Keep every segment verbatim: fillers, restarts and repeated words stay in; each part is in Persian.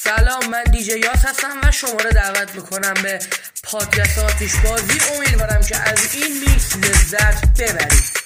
سلام، من دیجی یاس هستم و شما رو دعوت میکنم به پادکست آتش بازی. امیدوارم که از این میکس لذت ببرید.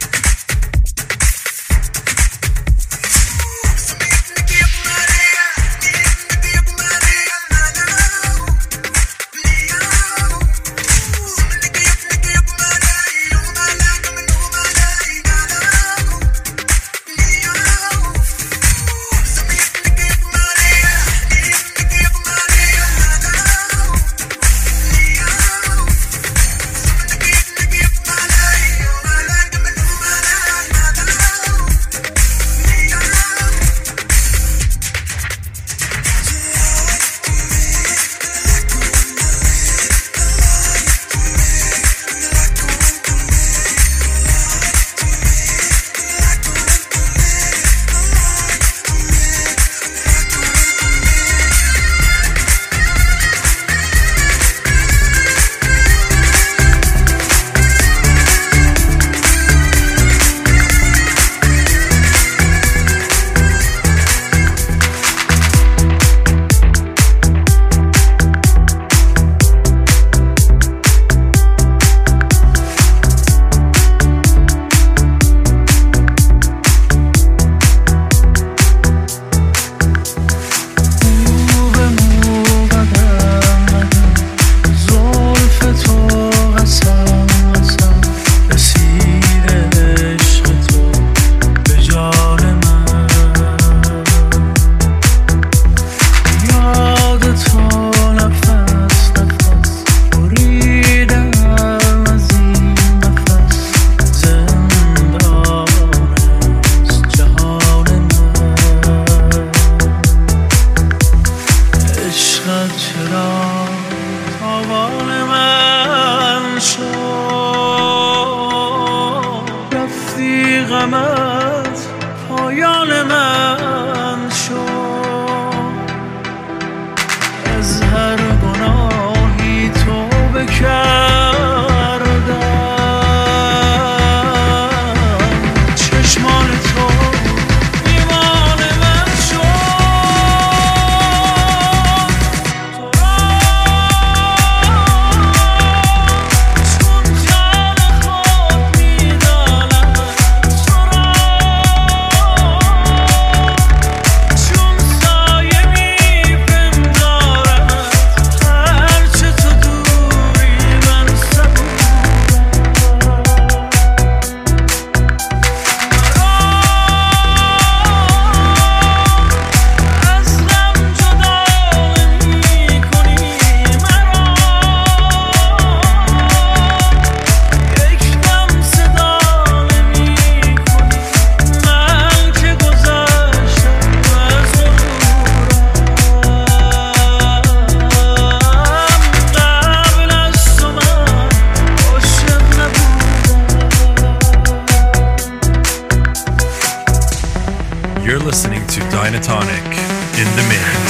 You're listening to Dynatonic in the mix.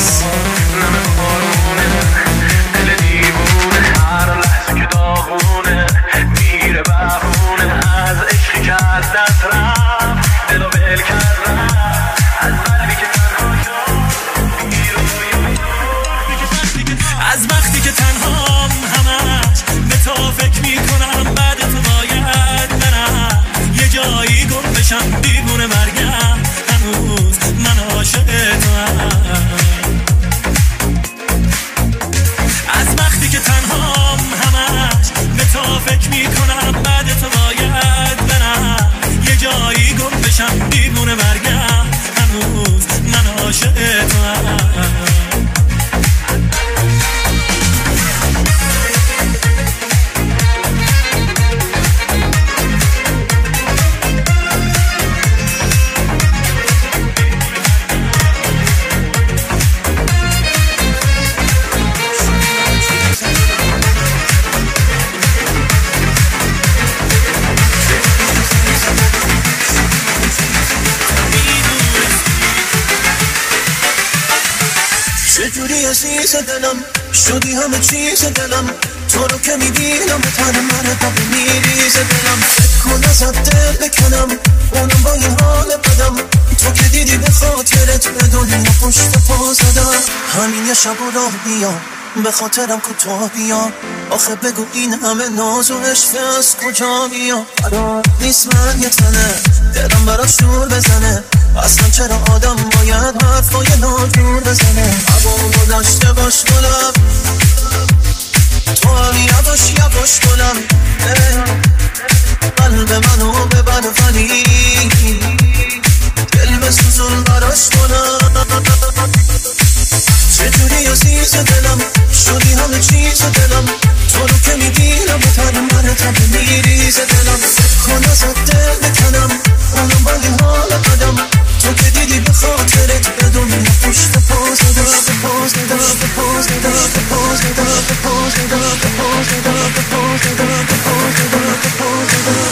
از وقتی که تنهام همش به تو فکر میکنم، بعد تو باید برم یه جایی گم بشم دیوونه مرگم، هنوز من عاشق توام. از وقتی که تنهام همش به تو فکر میکنم، بعد تو باید برم یه جایی گم بشم دیوونه مرگم، هنوز من عاشق توام. چجوری عزیز دلم شدی همه چیز دلم، تو رو که میبینم به تن من تا میریز دلم. فکر کن ازت دل بکنم اونم با این حال بدم، تو که دیدی به خاطرت به دنیا پشت پا زدم. همین یه شب و راه بیام به خاطرم کوتاه بیام. آخه بگو این همه ناز و عشق از کجا میاد؟ قرار نیست من یه تنه دلم براش دور بزنه. اصلا چرا آدم باید حرفای ناجور بزنه؟ عبامو داشته باش گلم، تو هم یواش یواش گلم. قلب منو ببر ولی دل بسوزون براش گلم. چجوری عزیز دلم شدی همه چیز دلم، تو رو که میبینم به تن من تب میریز دلم. فکر کن ازت دل بکنم اونم ولی حال قدم، تو که دیدی به خاطرت به دنیا پشت پاز داشت به پاز داشت به پاز داشت به پاز داشت به پاز داشت به پاز داشت به پاز داشت به پاز داشت به پاز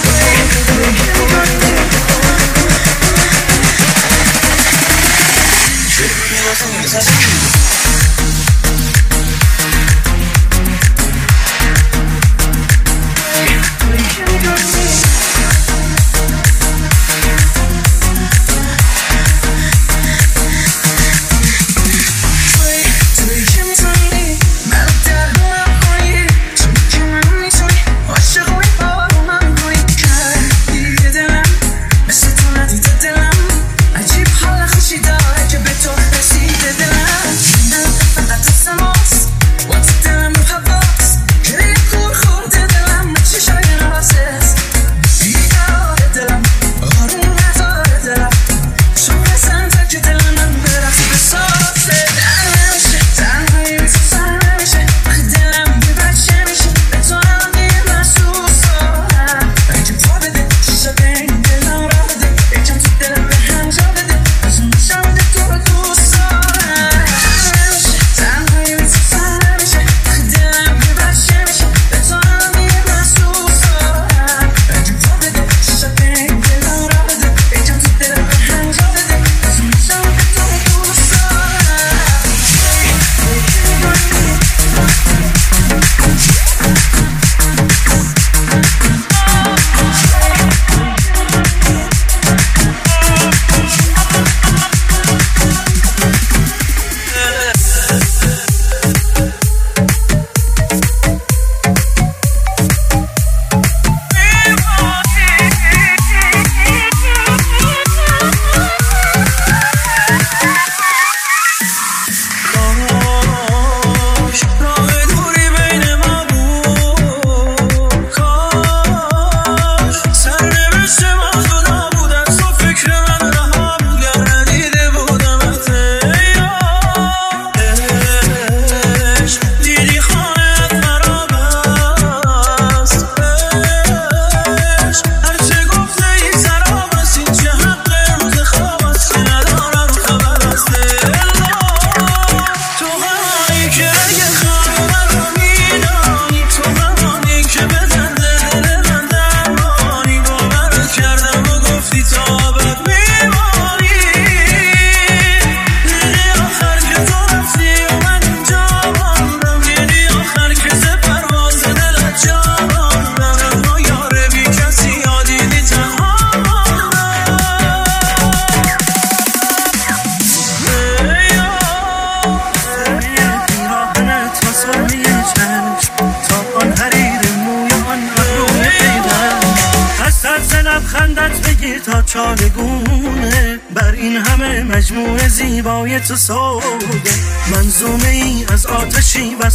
چالگونه بر این همه مجموعه زیبای تو سوده. منظومه ای از آتشی و از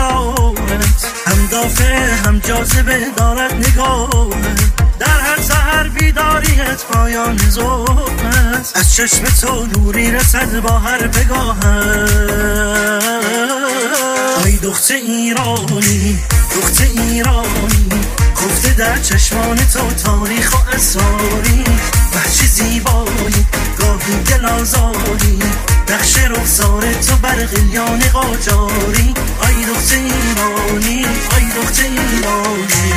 پرحرارت، هم دافع هم جاذبه دارد نگاهت. در هر سحر بیداریت پایان ظلم است، از چشم تو نوری رسد با هر بگاهت. آی دختر ایرانی دختر ایرانی، خفته در چشمان تو تاریخ و اسراری. وحشی زیبایی گاهی دل آزاری، نقش رخسار تو بر قلیان قاجاری. آی دختر ایرانی آی دختر ایرانی.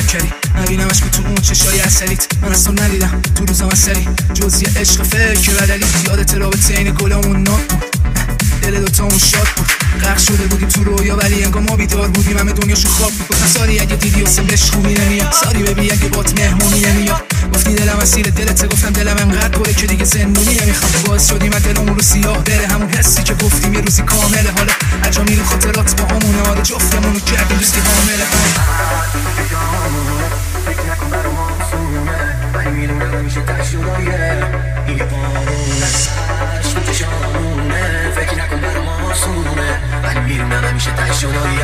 کردی نبینمش که تو اون چشای عسلیت. من اصلا ندیدم تو روزم اثری جز یه عشق فکر بدلی. یادت رابطه این گلامون نات بود، دل دوتامون شاد بود. غرق شده بودیم تو رویا ولی انگار ما بیدار بودیم، همه دنیاشو خواب بود. گفتم ساری اگه دیدی واسه بهش خوبی نمیاد، ساری ببی اگه بات مهمونی نمیاد. گفتی دلم اسیر دلته، گفتم دلم انقدر پره که دیگه زندونی نمیخوام. باعث شدیم از دلمون رو سیاه بره همون حسی که گفتیم یه روزی کامله. حالا عجا میریم خاطرات با همونه، آره جفتمون رو کردیم دوستی حامله. فکر نکن برام آسونه ولی میدونم همیشه تشدایه این یه قانونه عشق تو چشامونه. فکر نکن برام آسونه ولی میدونم همیشه تشدایه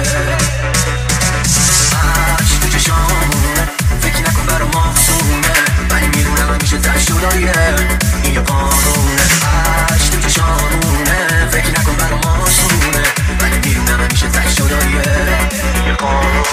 عشق تو چشامونه. فکر نکن برام آسونه ولی میدونم همیشه تشدایه این یه قانونه عشق تو چشامونه. فکر نکن برام آسونه ولی میدونم همیشه تشدایه این یه قانونه.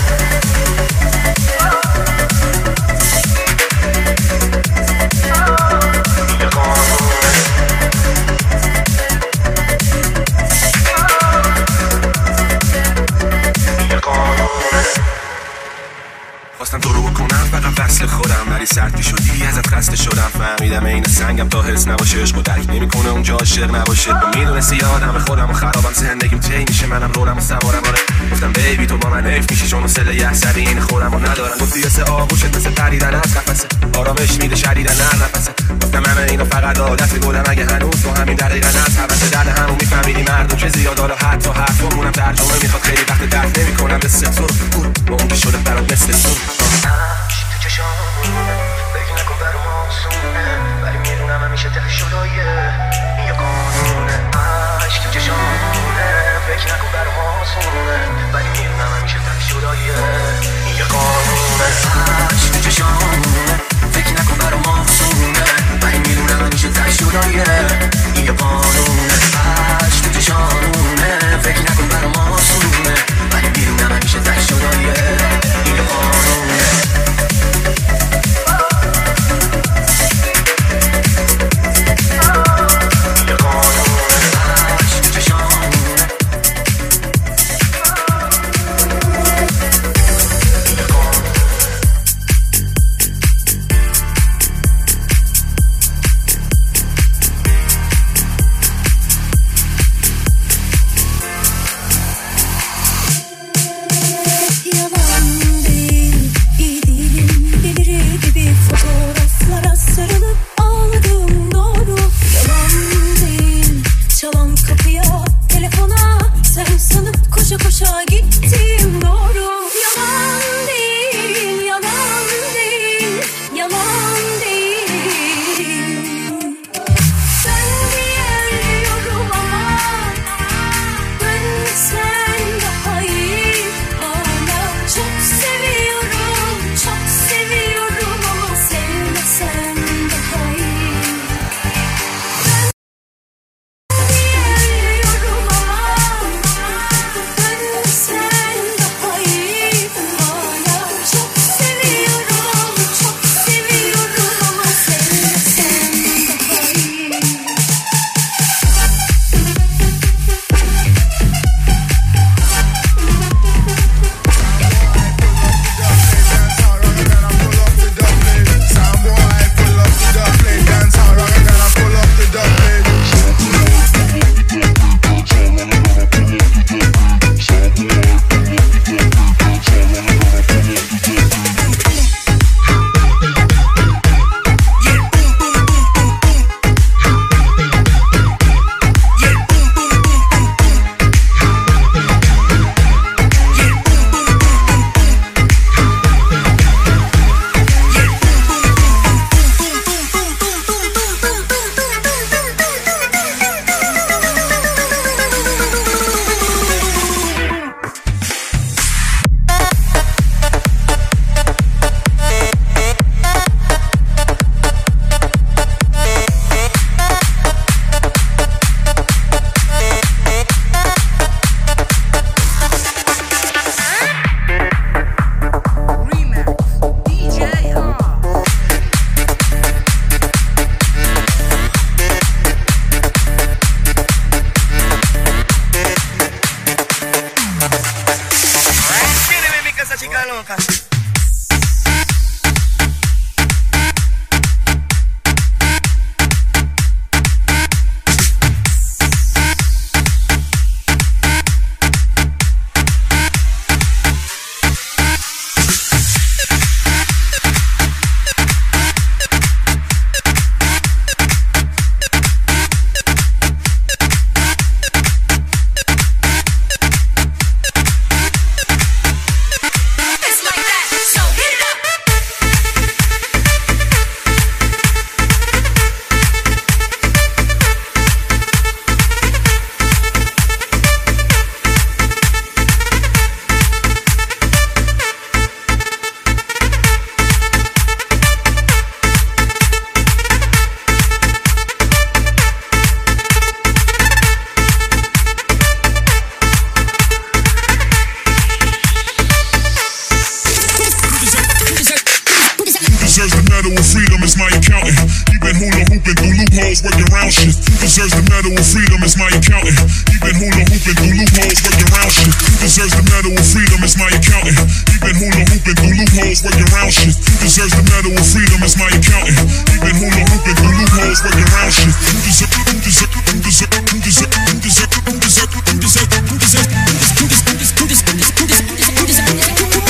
خواستم تو رو بکنم فقط وصل خودم ولی سردی شدی ازت خسته شدم. فهمیدم این سنگم تا حس نباشه عشق و درک نمیکنه اونجا عاشق نباشه. تو میدونستی آدم خودم و خرابم زندگیم طی میشه منم رولم و سوارم. آره گفتم بیبی تو با من حیف میشی چون وصله یه عصبی این خودم رو ندارم. گفتی مثل آغوشت مثل پریدن از قفسه آرامش میده شدیدن هر نفسه. گفتم همه اینا فقط عادت گلم اگه هنوز تو همین دقیقا از حوث درد همون میفهمیدی مردم چه زیاد. حالا حتی حرفمونم ترجمه میخواد خیلی وقت درک نمیکنم مثل تو با اون که شده برات مثل تو. تو چشامونه فکر نکن برام آسونه ولی میدونم همیشه ته شدایه این یه قانونه عشق تو چشامونه. فکر نکن برام آسونه ولی میدونم همیشه ته شدایه این یه قانونه عشق تو چشامونه. فکر نکن برام آسونه ولی میدونم همیشه ته شدایه این یه قانونه عشق تو چشامونه. فکر نکن برام آسونه ولی میدونم همیشه ته شدایه این یه قانونه. medal of freedom is my accountant. He been hula hooping through loopholes, working around shit. Who deserves the medal of freedom is my accountant. He been hula hooping through loopholes, working around shit. Who deserves the medal of freedom is my accountant. He been hula hooping through loopholes, working around shit. Who deserves the medal of freedom is my accountant. He been hula hooping through loopholes, working around shit. Who deserves? Who deserves? Who deserves? Who deserves? Who deserves? Who deserves? Who deserves? Who deserves? Who deserves? Who deserves? Who deserves? Who deserves? Who deserves? Who deserves?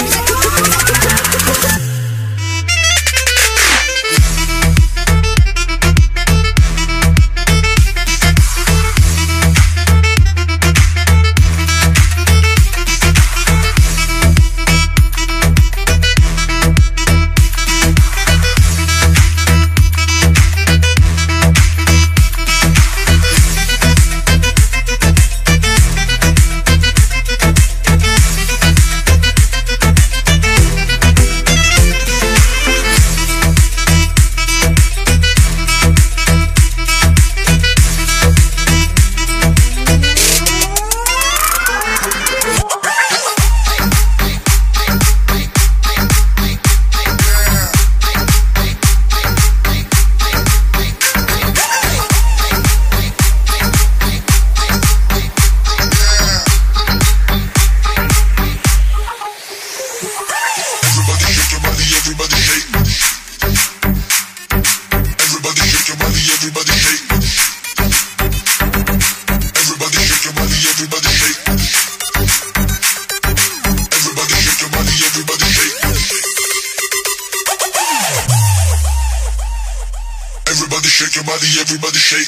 Everybody shake.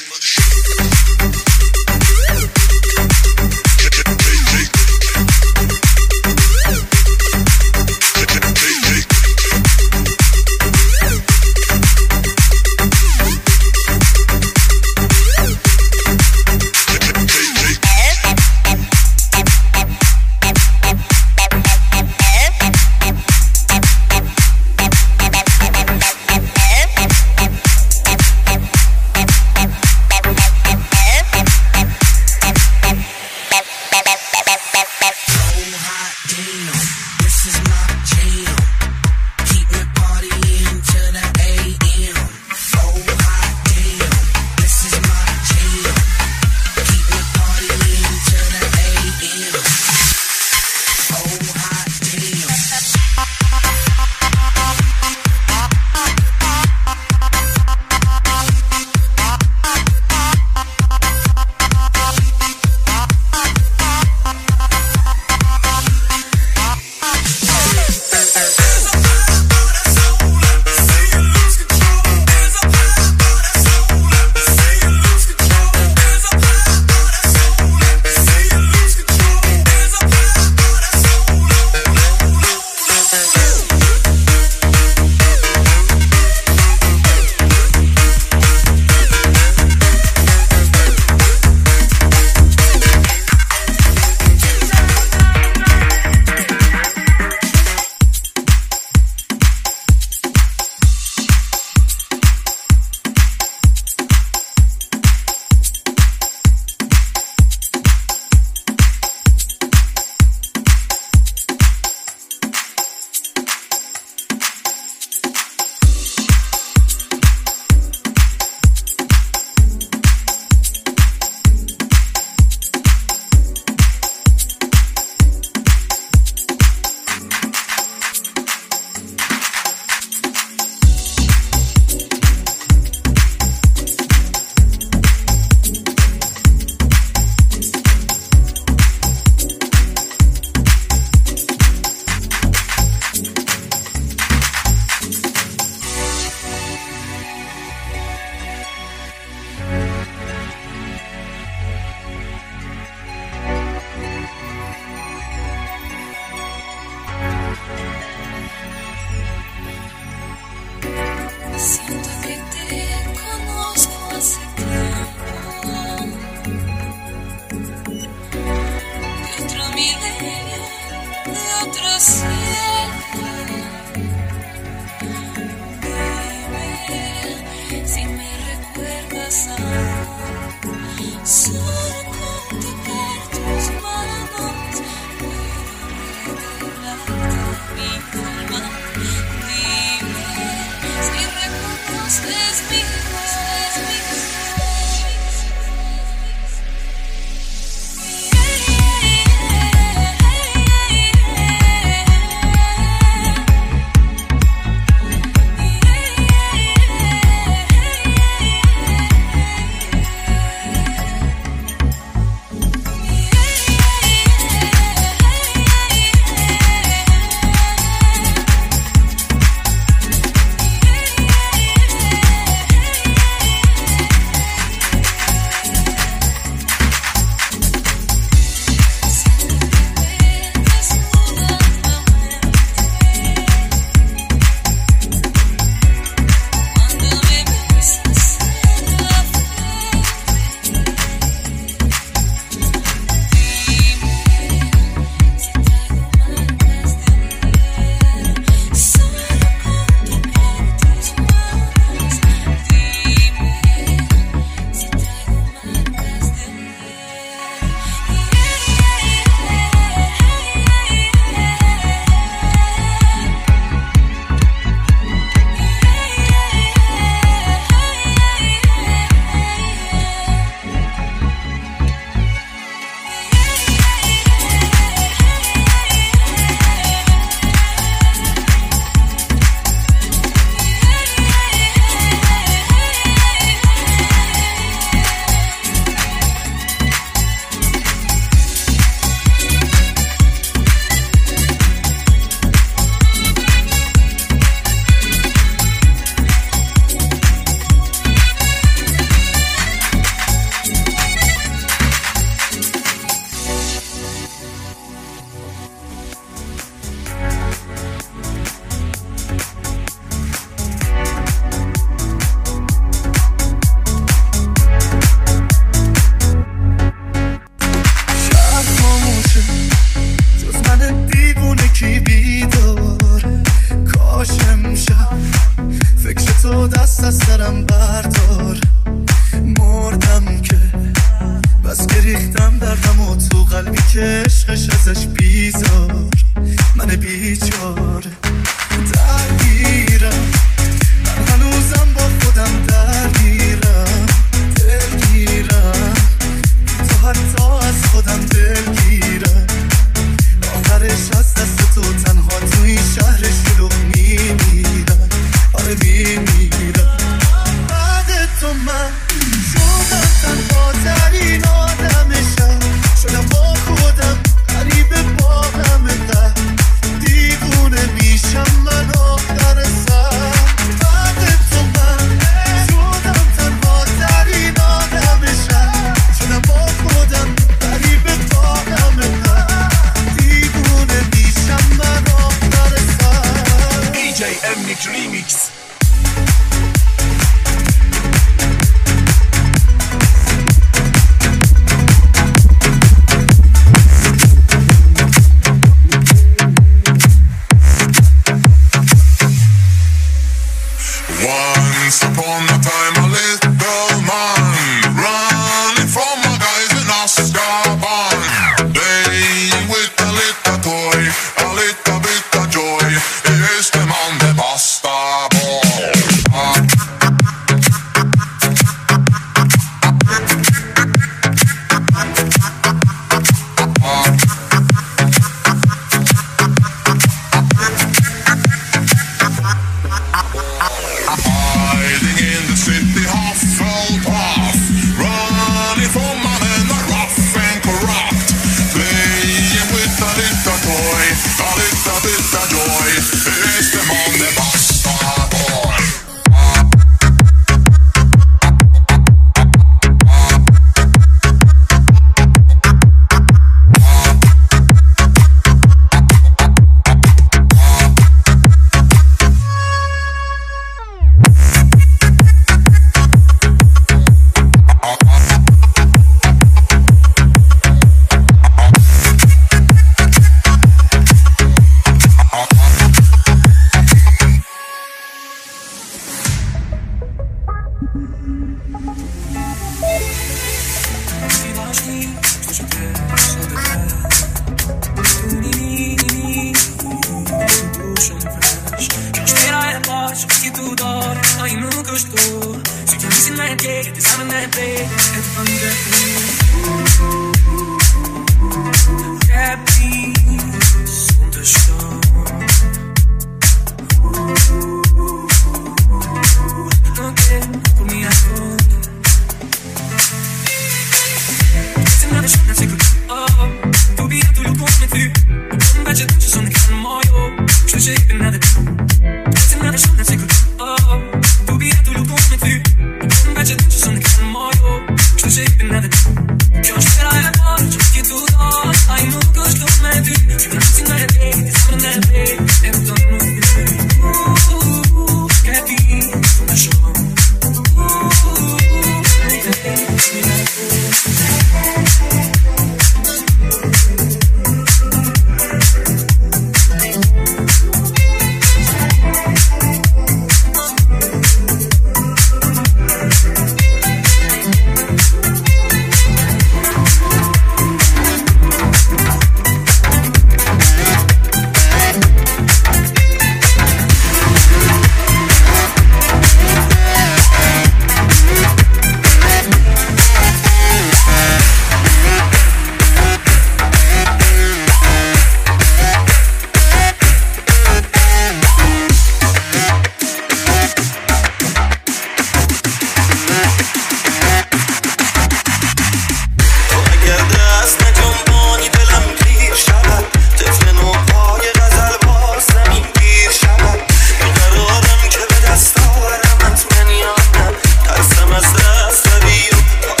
Everybody دست از سرم بردار، مردم که بس که ریختم دردم و تو قلبی که عشقش ازش بیزار. من بیچاره درگیرم، من هنوزم با خودم درگیرم، دلگیرم تو حتی از خودم دلگیرم. آخرش از دست تو تنها تو این شهر شلوغ میمیرم، آره میمیرم. بعد تو من شدم تنها ترین آدمشم، شدم با خودم غریب با همه قهر، دیوونه میشم من آخر سر. بعد تو من شدم تنها ترین آدمشم، شدم با خودم غریب با همه قهر، دیوونه میشم من آخر سر. دی جی امنیک ریمیکس. Once upon a time, a little man running from my guys in Azkaban, playing with a little toy, a little bit of joy. Here's the man, the basta boy. Hiding in the city, Hufflepuff, running from my men are rough and corrupt, playing with a little toy, a little bit of joy. Here's the man, the bastard boy.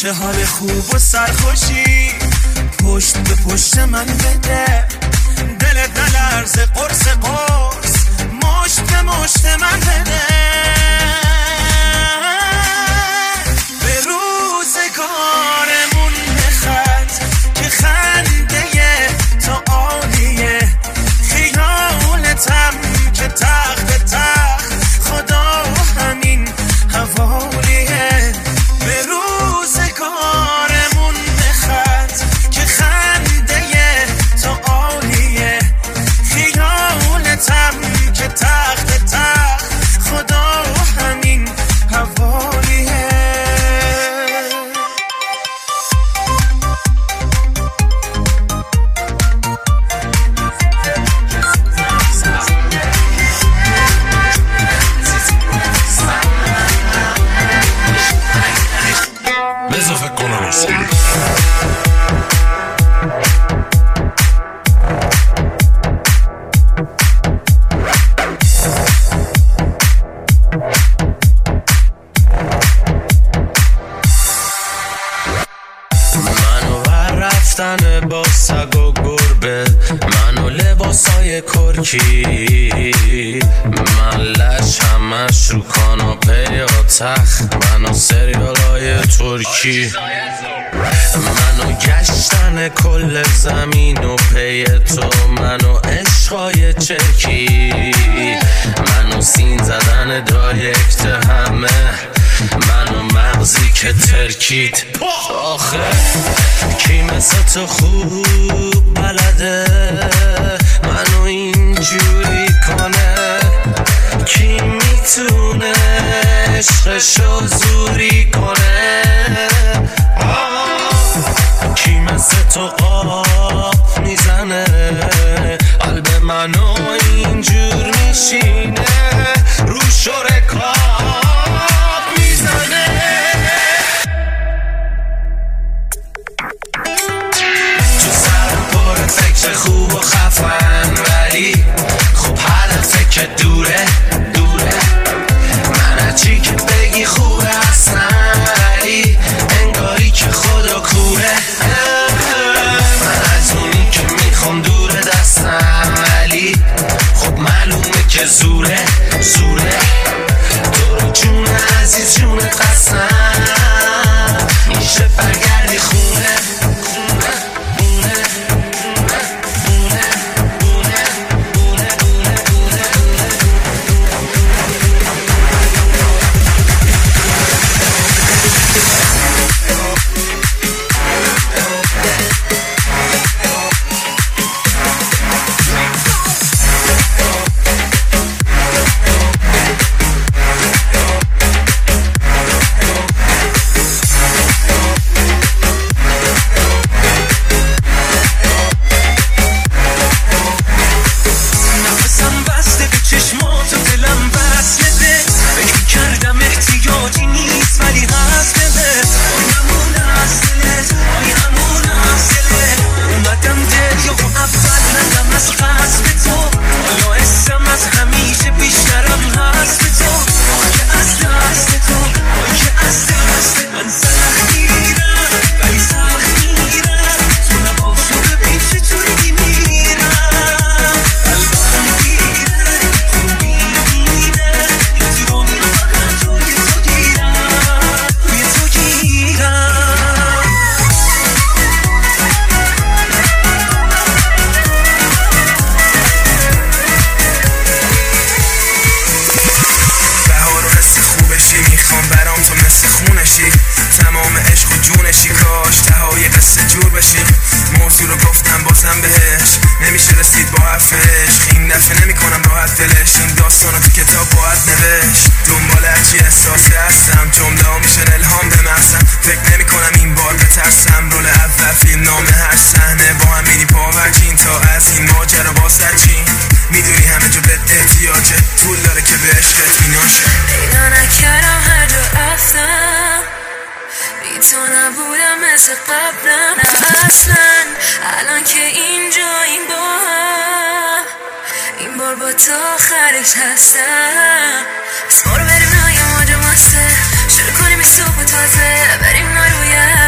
واسه حال خوب و سرخوشی پشت به پشت من بده، دل دلرز قرص قرص مشت به مشت من بده. به روزگارمون بخند که خنده تا عالیه، خیالتم که تخت تخت خدا همین حوالیه. به روزگارمون بخند که خنده تا عالیه، خیالتم که تخت تخت خدا همین حوالیه. بذار کنم اصلی با سگ و گربه، منو لباسای کرکی، من لش همش رو کاناپه یا تخت، منو سریالای ترکی، منو گشتن کل زمین و پی تو، منو عشقای چرکی، منو سین زدن دایرکت همه، منو مغزی که ترکید. آخه کی مثل تو خوب بلده منو اینجوری کنه، کی میتونه عشقشو زوری کنه، کی مثل تو قاب میزنه قلب منو اینجور میشینه، رو شرکاب میزنه. تو سرم پر فکر خوب و خفن، ولی خب هدف که دوره دوره، من هرچی که بگی خوبه اصلا، ولی انگاری که خدا کوره، من از اونی که میخوام دوره دستم، ولی خب معلومه که زوره زوره، دورو جون عزیز جونت قسم، میشه برگردی خونه مثل قبلم اصلا، الان که اینجا این بار این بار با تو آخرش هستم. بس برو بریم نای ماجه ماسته، شروع کنیم این صبح تازه، بریم ما روی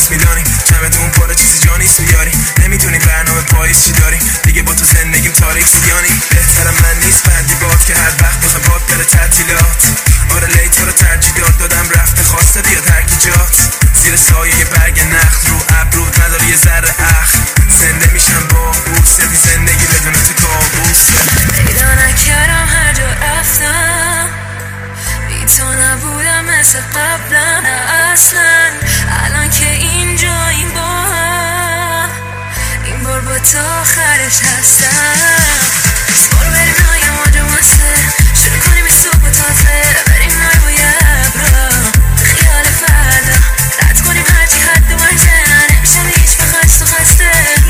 نیست میدانیم چمدون پر چیزی جا نیست و یاری نمیتونی برنامه پاییز چی داریم دیگه با تو زندگیم تاریک شدیانی بهترم من نیست بندی باد که هر وقت بازم باد بره تعطیلات آره لیت رو ترجیح داد دادم رفته خواسته بیاد هرکی جات زیر سایه یه برگ نخل رو ابرود نداره یه ذره اخ زنده میشم با بوس بی زندگی بدون تو کابوسه پیدا نکردم هر جا رفتم بی تو نبودم مثل قبلا نه اصلا الان که اینجا این با هم این بار با تو آخرش هستم برو بریم نای ماجه واسه شروع کنیم صبح و تازه بریم نای با یه ابرا خیال فردا رد کنیم هرچی حد و مرجع نمیشم هیچ به خست و خسته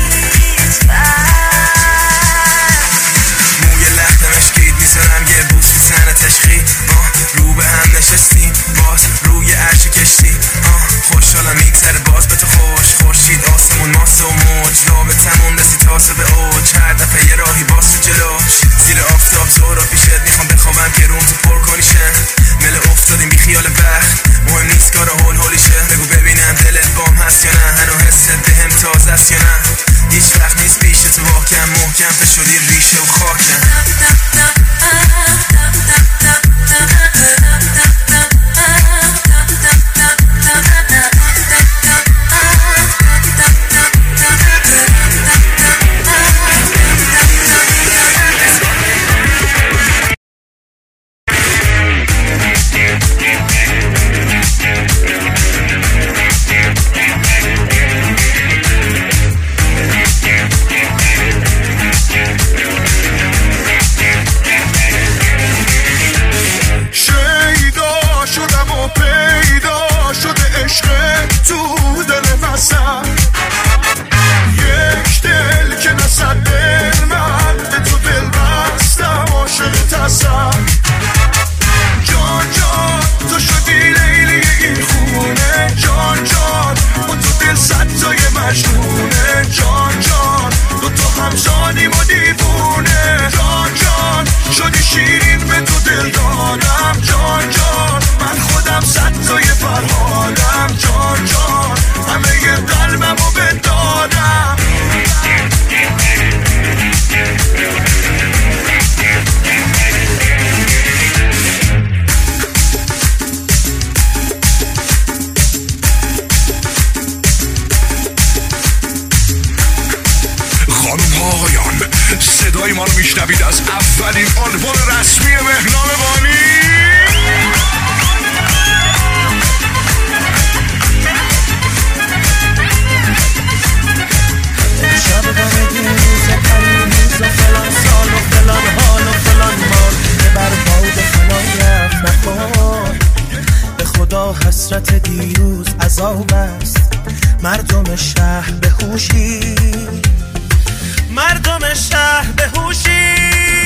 موی لختم اشکید میزنم یه بوس تو سن تشخید رو به هم نشستیم باز روی عرش کشتی خوشحالم میگذره باز به تو خوش خورشید آسمون ماست و موج رابطمون رسید تازه به اوج هر دفعه یه راهی باز تو جلوش زیر آفتاب زهرا پیشت میخوام بخوابم که روم تو پر کنیشه مل افتادیم بی خیال وقت مهم نیست کار هول هولیشه بگو ببینم دلت بام هست یا نه هنو حست بهم تازه است یا نه هیچ وقت نیست پیش تو واکم محکم فشدی ریشه و خاکم حسرت دیروز عذاب است مردم شهر به هوشی مردم شهر به هوشی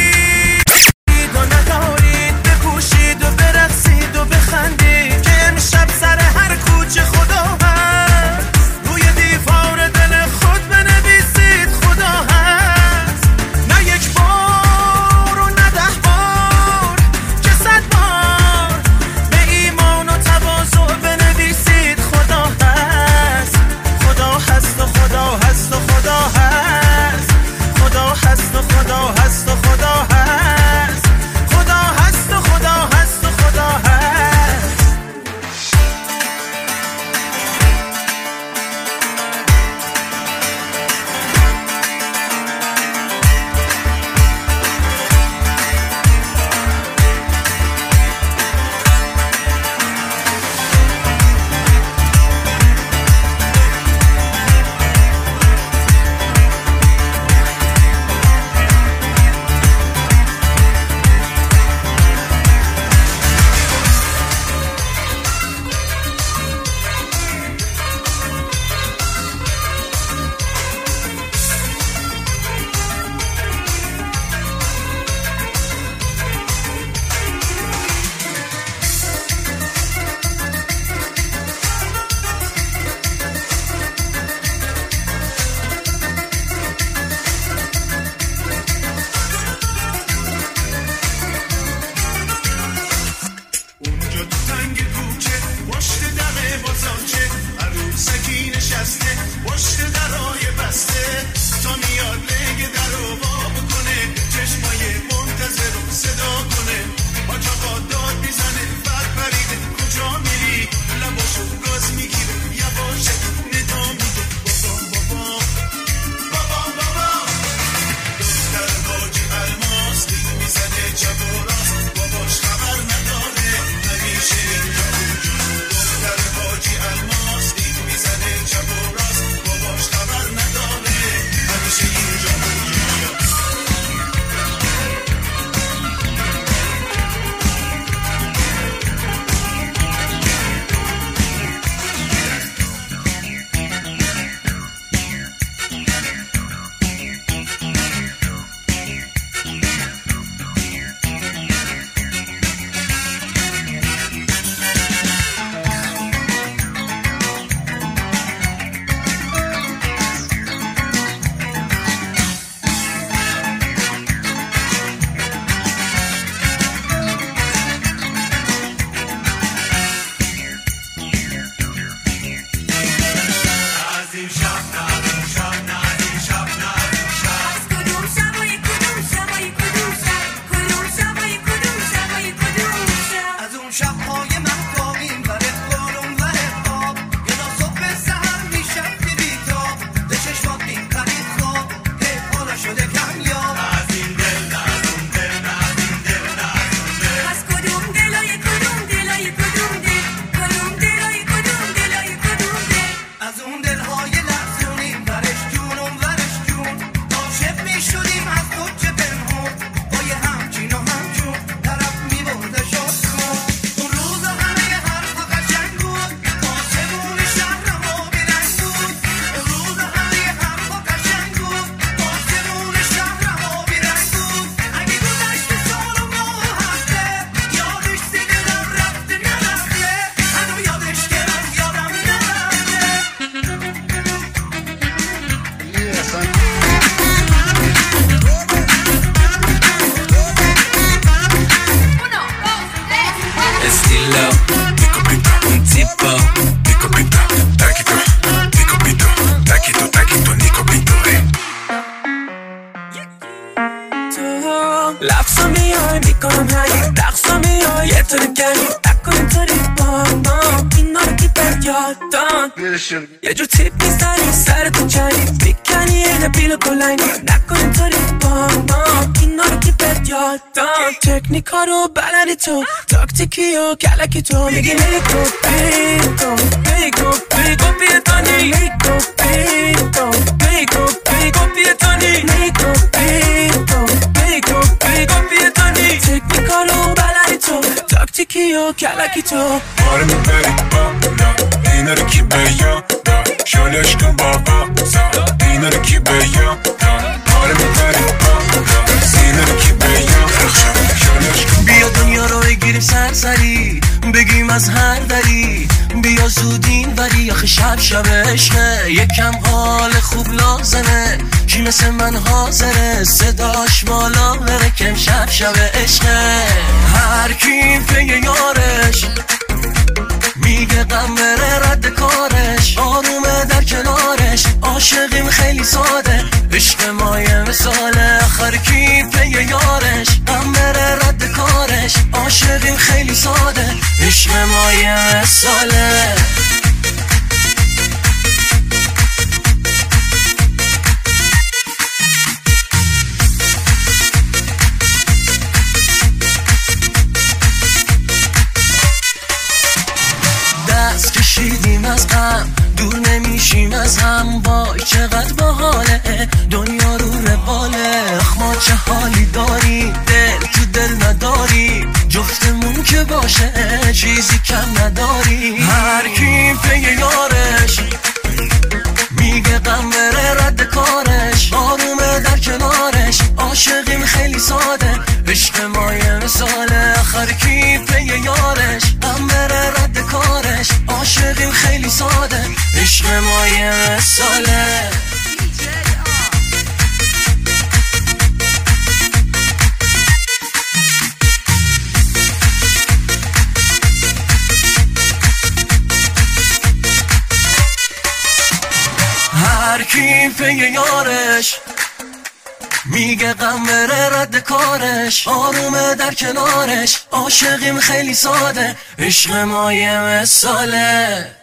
و ندارید بپوشید و برقصید و بخندید که امشب سر هر کوچه خدا هست روی دیوار دل خود بنویسید خدا هست نه یک بار و نه ده بار که صد بار به ایمان و تواضع بنویسید خدا هست خدا هست و خدا هست و خدا هست خدا هست و خدا هست و خدا شب‌های مهتابیم و اقبالم و اقبال یه دا صبح سهر میشم که بیتاب به چشمات میپرید خواب که حالا شده کم یاد از این دل نه از اون دل نه از این دل نه از اون دل از کدوم دلای کدوم دلای کدوم دل کدوم دلای کدوم دلای کدوم دل از اون دلهای لحظونیم ورش جونم ورش جون عاشق میشدیم از خود چه پنهون با یه همچین و همچون طرف میبرده شد کن اون روز همه حرفا قشنگ بود آسمون شهر ما بیرنگ بود اون روز همه حرفا قشنگ بود آسمون شهر ما بیرنگ بود اگه گذشت سال و ماه و هفته یادش دیدم رفته نرفته هنو یادش گرم یادم نرفته Estilo, pico pico, un tipo, pico pico, taquito, pico pico, taquito, taquito, nico pico, eh. لفظا میای میکنم هنگ رقصا میای یه طور گنگ تکن اینطوری بام بام اینا رو کی بر یادان یه جور تیپ میزنی سر تو چنی میکنی اینه بیل کلنگی نکن اینطوری بام بام اینا رو کی بر یادان تکنیکا رو بلدی تو تاکتیکی و کلکی تو میگی میگو بیگو بیگو بیگو بیتانی میگو بیگو بیگو بیگو بیتانی میگو بیگو بیگو بیگو بیتانی تکنیکا رو بلدی تو تاکتیکی و کلکی تو آره میبری بالا اینا رو کی به یادا شالش کن بابا زا اینا رو کی به یادا آره میبری بالا اینا رو کی به یادا شالش کن بیا دنیا رو بگیریم سرسری بگیم از هر دری بیا زودین ولی آخه شب شب عشقه یکم حال خوب لازمه کی مثل من حاضره صداش بالا بره کم شب شب عشقه هر کی پی یارش میگه غم بره رد کارش آرومه در کنارش عاشقیم خیلی ساده عشق ما یه مثاله آخر کی پی یارش غم بره رد کارش عاشقیم خیلی ساده عشق ما یه مثاله دست کشیدیم از غم دور نمیشیم از هم وای چقدر باحاله دنیا رو رواله ما چه حالی داری دل تو دل نداری جفتمون که باشه چیزی کم نداری هر کی پی یارش میگه غم بره رد کارش آرومه در کنارش عاشقیم خیلی ساده عشق ما یه مثاله آخر کی پی یارش غم بره رد کارش عاشقیم خیلی ساده عشق ما یه مثاله هر کی پی یارش میگه غم بره رد کارش آرومه در کنارش عاشقیم خیلی ساده عشق ما یه مثاله